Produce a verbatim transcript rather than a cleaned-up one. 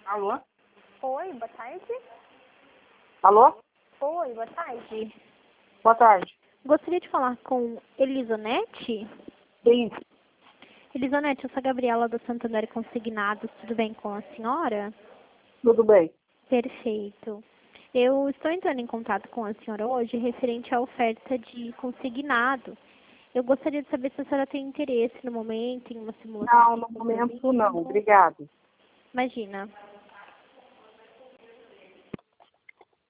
Alô? Oi, boa tarde. Alô? Oi, boa tarde. Boa tarde. Gostaria de falar com Elisonete. Sim, Elisonete, eu sou a Gabriela do Santander Consignados. Tudo bem com a senhora? tudo bem. Perfeito. Eu estou entrando em contato com a senhora hoje referente à oferta de consignado. Eu gostaria de saber se a senhora tem interesse no momento em uma simulação Não, de no momento compromisso. não. Obrigado. Imagina.